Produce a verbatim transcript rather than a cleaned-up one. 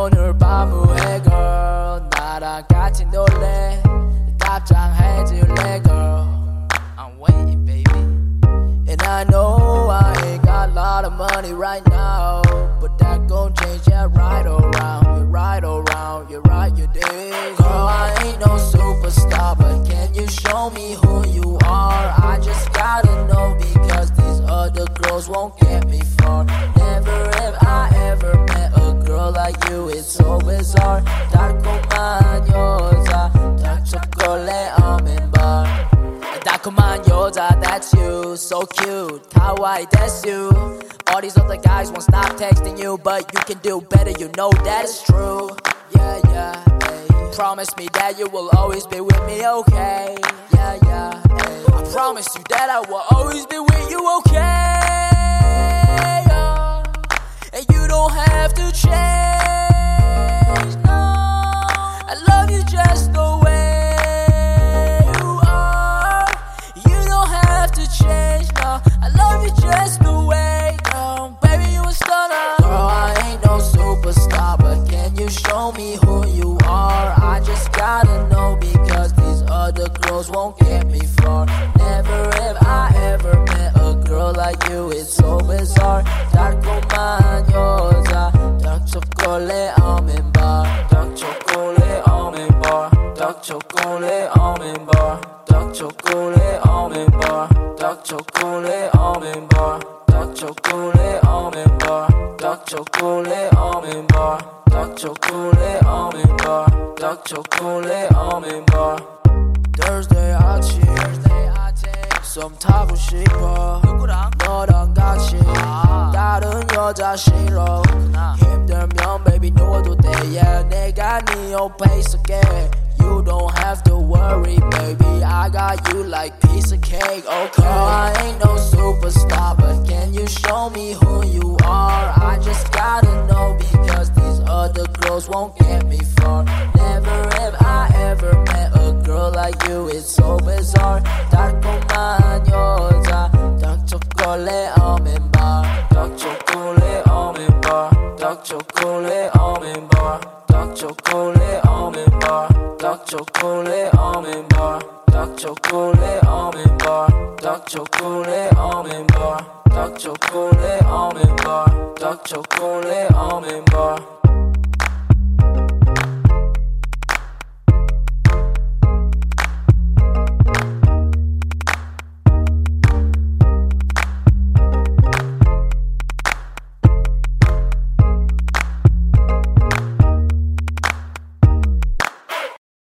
오늘 밤을 해 girl 나랑 같이 놀래 답장해줄래 girl I'm waiting baby And I know I ain't got a lot of money right now But that gon' change that right around You're right around, you're right you did Girl I ain't no superstar But can you show me who you are I just gotta know because these other girls won't get me far Never have I ever met a girl like you It's so bizarre 달콤한 여자 dark chocolate almond bar 달콤한 여자 that's you So cute kawaii that's you All these other guys won't stop texting you But you can do better you know that is true Yeah yeah hey. Promise me that you will always be with me okay Yeah yeah hey. I promise you that I will always be with you okay yeah. And you don't have to change no I love you just the way you are You don't have to change no I love you just the way no Baby you a stunner Girl I ain't no superstar But can you show me who you are I just gotta know because these other girls won't get me far Never have I ever met a girl like you It's so bizarre 달콤한 여자 dark chocolate almond bar dark chocolate almond bar dark chocolate almond bar dark chocolate almond bar dark chocolate almond bar dark chocolate almond bar dark chocolate almond bar dark chocolate almond bar dark chocolate almond bar Thursday 아침 썸 타고 싶어 누구랑? 너랑 같이 아. 다른 여자 싫어 힘들면 baby 누워도 돼 yeah 내가 네 옆에 있을게 You don't have to worry baby I got you like piece of cake okay Girl I ain't no superstar But can you show me who you are I just gotta know because these other girls won't get me far Never have I ever met a girl like you It's so bizarre 달콤한 여자 dark chocolate almond bar dark chocolate almond bar dark chocolate almond bar dark chocolate almond bar dark chocolate almond bar dark chocolate almond bar dark chocolate almond bar dark chocolate almond bar dark chocolate almond bar